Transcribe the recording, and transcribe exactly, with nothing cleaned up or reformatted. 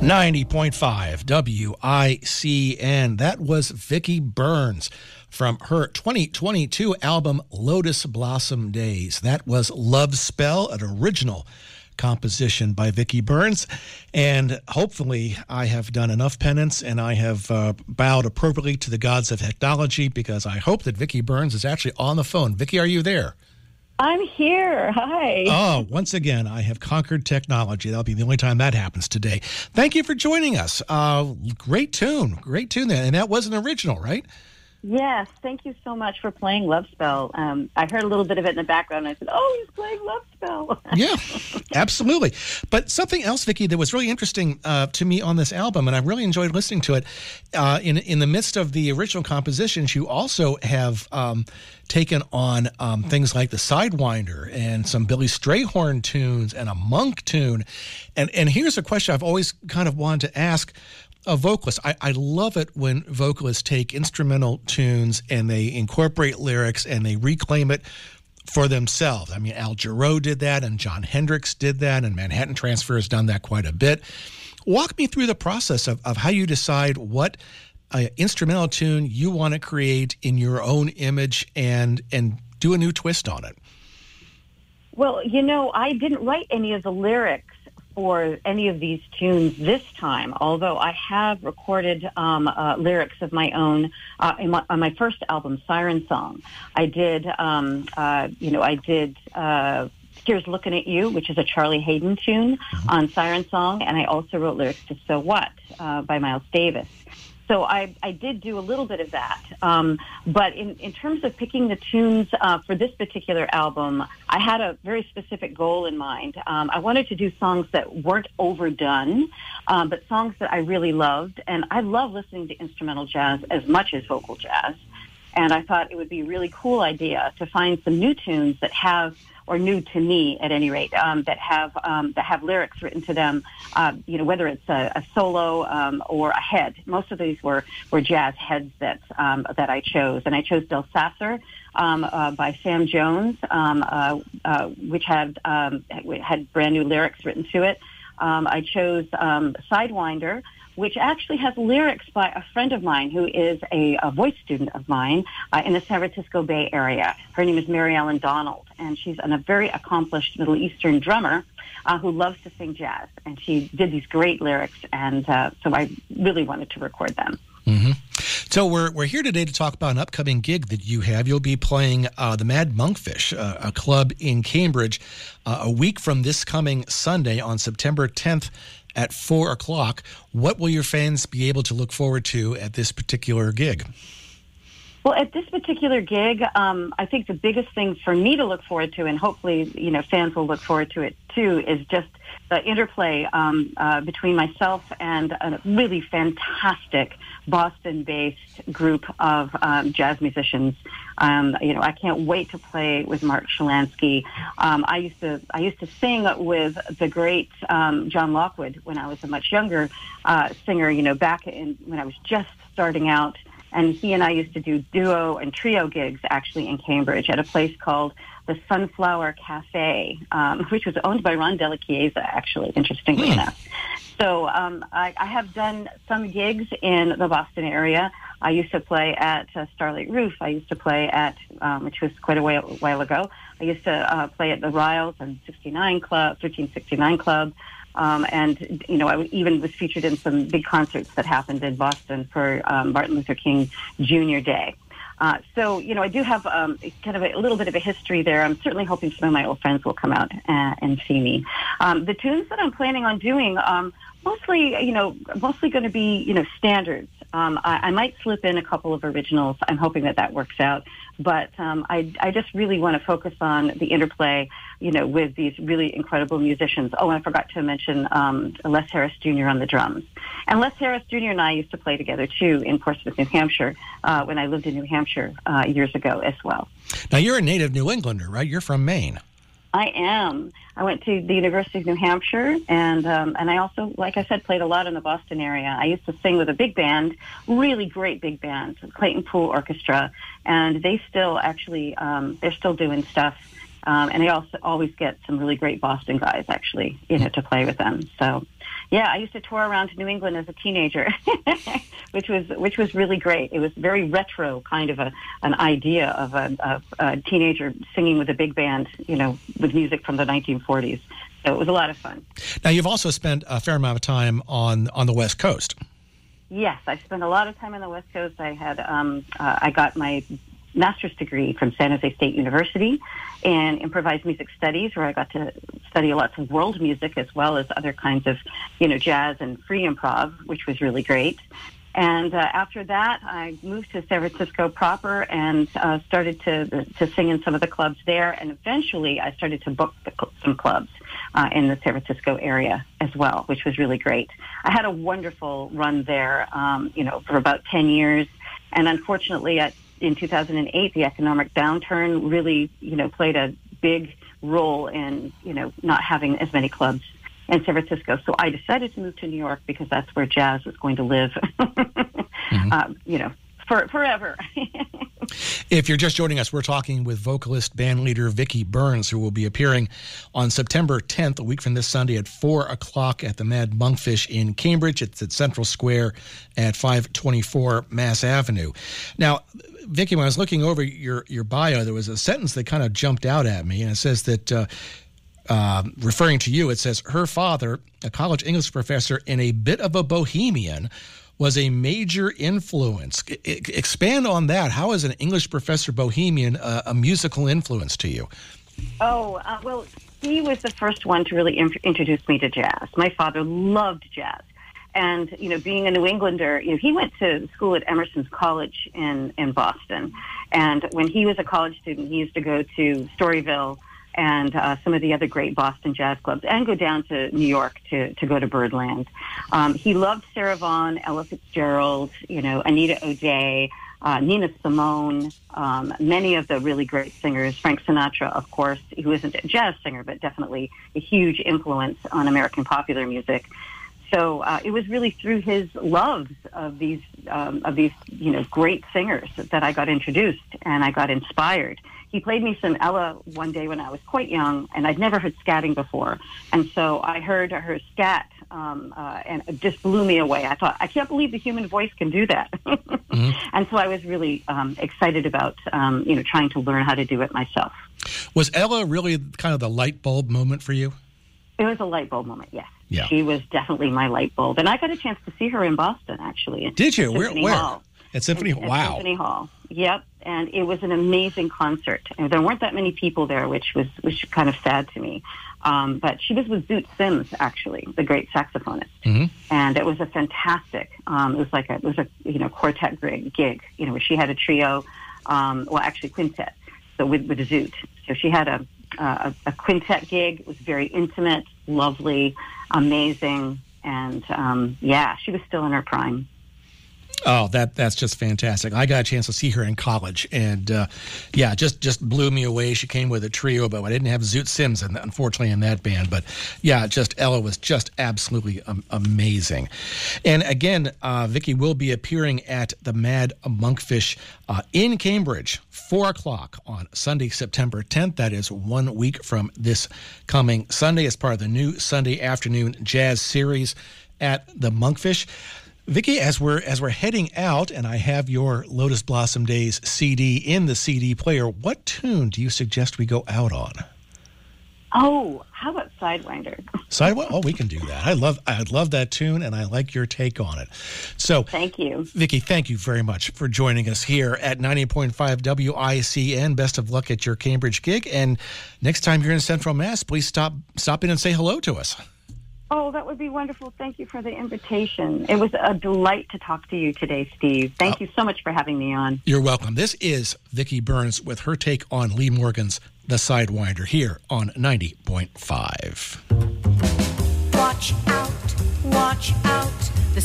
ninety point five W I C N. That was Vicki Burns from her twenty twenty-two album Lotus Blossom Days. That was Love Spell, an original composition by Vicki Burns. And hopefully I have done enough penance and I have uh, bowed appropriately to the gods of technology, because I hope that Vicki Burns is actually on the phone. Vicki, are you there? I'm here. Hi. Oh, once again, I have conquered technology. That'll be the only time that happens today. Thank you for joining us. Uh, great tune. Great tune there. And that was an original, right? Yes. Thank you so much for playing Love Spell. Um, I heard a little bit of it in the background, and I said, oh, he's playing Love Spell. Yeah, absolutely. But something else, Vicki, that was really interesting uh, to me on this album, and I really enjoyed listening to it, uh, in, in the midst of the original compositions, you also have um, taken on um, things like the Sidewinder and some Billy Strayhorn tunes and a Monk tune. And, and here's a question I've always kind of wanted to ask a vocalist. I, I love it when vocalists take instrumental tunes and they incorporate lyrics and they reclaim it for themselves. I mean, Al Jarreau did that, and Jon Hendricks did that, and Manhattan Transfer has done that quite a bit. Walk me through the process of, of how you decide what uh, instrumental tune you want to create in your own image and and do a new twist on it. Well, you know, I didn't write any of the lyrics for any of these tunes this time, although I have recorded um, uh, lyrics of my own uh, in my, on my first album, Siren Song. I did, um, uh, you know, I did uh, Here's Looking at You, which is a Charlie Hayden tune on Siren Song, and I also wrote lyrics to So What uh, by Miles Davis. So I, I did do a little bit of that. Um, but in, in terms of picking the tunes uh, for this particular album, I had a very specific goal in mind. Um, I wanted to do songs that weren't overdone, um, but songs that I really loved. And I love listening to instrumental jazz as much as vocal jazz. And I thought it would be a really cool idea to find some new tunes that have, or new to me at any rate, um, that have um, that have lyrics written to them. Uh, you know, whether it's a, a solo um, or a head. Most of these were, were jazz heads that um, that I chose, and I chose Del Sasser um, uh, by Sam Jones, um, uh, uh, which had um, had brand new lyrics written to it. Um, I chose um, Sidewinder, which actually has lyrics by a friend of mine who is a, a voice student of mine uh, in the San Francisco Bay Area. Her name is Mary Ellen Donald, and she's an, a very accomplished Middle Eastern drummer uh, who loves to sing jazz. And she did these great lyrics, and uh, so I really wanted to record them. Mm-hmm. So we're we're here today to talk about an upcoming gig that you have. You'll be playing uh, the Mad Monkfish, uh, a club in Cambridge, uh, a week from this coming Sunday on September tenth at four o'clock. What will your fans be able to look forward to at this particular gig? Well, at this particular gig, um, I think the biggest thing for me to look forward to, and hopefully, you know, fans will look forward to it too, is just the interplay um, uh, between myself and a really fantastic Boston-based group of um, jazz musicians. Um, you know, I can't wait to play with Mark Shalansky. Um, I used to I used to sing with the great um, John Lockwood when I was a much younger uh, singer. You know, back in when I was just starting out. And he and I used to do duo and trio gigs actually in Cambridge at a place called the Sunflower Cafe, um, which was owned by Ron Della Chiesa, actually, interestingly mm. enough. So um, I, I have done some gigs in the Boston area. I used to play at uh, Starlight Roof. I used to play at, um, which was quite a while, while ago. I used to uh, play at the Riles and sixty-nine Club, thirteen sixty-nine Club. Um, and, you know, I even was featured in some big concerts that happened in Boston for um, Martin Luther King Junior Day. Uh, so, you know, I do have um, kind of a, a little bit of a history there. I'm certainly hoping some of my old friends will come out uh, and see me. Um, the tunes that I'm planning on doing, um, mostly, you know, mostly going to be, you know, standards. Um, I, I might slip in a couple of originals. I'm hoping that that works out. But um, I, I just really want to focus on the interplay, you know, with these really incredible musicians. Oh, and I forgot to mention um, Les Harris Junior on the drums. And Les Harris Junior and I used to play together, too, in Portsmouth, New Hampshire, uh, when I lived in New Hampshire uh, years ago as well. Now, you're a native New Englander, right? You're from Maine. I am. I went to the University of New Hampshire, and um, and I also, like I said, played a lot in the Boston area. I used to sing with a big band, really great big band, Clayton Pool Orchestra, and they still actually, um, they're still doing stuff. Um, and I also always get some really great Boston guys, actually, you know, to play with them. So, Yeah, I used to tour around to New England as a teenager, which was which was really great. It was very retro kind of a an idea of a, a, a teenager singing with a big band, you know, with music from the nineteen forties. So it was a lot of fun. Now, you've also spent a fair amount of time on on the West Coast. Yes, I spent a lot of time on the West Coast. I had um, uh, I got my master's degree from San Jose State University in improvised music studies, where I got to study lots of world music as well as other kinds of, you know, jazz and free improv, which was really great. And uh, after that, I moved to San Francisco proper and uh, started to to sing in some of the clubs there. And eventually, I started to book the, some clubs uh, in the San Francisco area as well, which was really great. I had a wonderful run there, um, you know, for about ten years. And unfortunately, at in two thousand eight, the economic downturn really, you know, played a big role in, you know, not having as many clubs in San Francisco. So I decided to move to New York because that's where jazz was going to live, mm-hmm. um, you know, for forever. If you're just joining us, we're talking with vocalist, band leader Vicki Burns, who will be appearing on September tenth, a week from this Sunday at four o'clock at the Mad Monkfish in Cambridge. It's at Central Square at five twenty-four Mass Avenue. Now, Vicki, when I was looking over your, your bio, there was a sentence that kind of jumped out at me, and it says that, uh, uh, referring to you, it says, her father, a college English professor and a bit of a bohemian, was a major influence. I- I- expand on that. How is an English professor bohemian uh, a musical influence to you? Oh, uh, well, he was the first one to really in- introduce me to jazz. My father loved jazz. And, you know, being a New Englander, you know, he went to school at Emerson's College in, in Boston. And when he was a college student, he used to go to Storyville and uh, some of the other great Boston jazz clubs, and go down to New York to, to go to Birdland. Um, he loved Sarah Vaughan, Ella Fitzgerald, you know, Anita O'Day, uh, Nina Simone, um, many of the really great singers. Frank Sinatra, of course, who isn't a jazz singer, but definitely a huge influence on American popular music. So uh, it was really through his loves of these um, of these you know great singers that I got introduced and I got inspired. He played me some Ella one day when I was quite young, and I'd never heard scatting before. And so I heard her scat, um, uh, and it just blew me away. I thought, I can't believe the human voice can do that. Mm-hmm. And so I was really um, excited about um, you know trying to learn how to do it myself. Was Ella really kind of the light bulb moment for you? It was a light bulb moment, yes. Yeah. She was definitely my light bulb. And I got a chance to see her in Boston, actually. Did you? Where? Where? Hall. At Symphony Hall? Wow. At Symphony Hall. Yep. And it was an amazing concert. And there weren't that many people there, which was which kind of sad to me. Um, but she was with Zoot Sims, actually, the great saxophonist. Mm-hmm. And it was a fantastic, um, it was like a, it was a, you know, quartet gig, you know, where she had a trio, um, well, actually quintet, so with, with Zoot. So she had a, Uh, a, a quintet gig. It was very intimate, lovely, amazing, and um, yeah, she was still in her prime. Oh, that that's just fantastic. I got a chance to see her in college, and uh, yeah, just just blew me away. She came with a trio, but I didn't have Zoot Sims, in, unfortunately, in that band. But yeah, just Ella was just absolutely um, amazing. And again, uh, Vicki will be appearing at the Mad Monkfish uh, in Cambridge, four o'clock on Sunday, September tenth. That is one week from this coming Sunday, as part of the new Sunday afternoon jazz series at the Monkfish. Vicki, as we're as we're heading out, and I have your Lotus Blossom Days C D in the C D player, what tune do you suggest we go out on? Oh, how about Sidewinder? Sidewinder? Oh, we can do that. I love I love that tune, and I like your take on it. So, thank you, Vicki. Thank you very much for joining us here at ninety point five W I C N. Best of luck at your Cambridge gig, and next time you're in Central Mass, please stop stop in and say hello to us. Oh, that would be wonderful. Thank you for the invitation. It was a delight to talk to you today, Steve. Thank oh, you so much for having me on. You're welcome. This is Vicki Burns with her take on Lee Morgan's The Sidewinder here on ninety point five. Watch out, watch out. The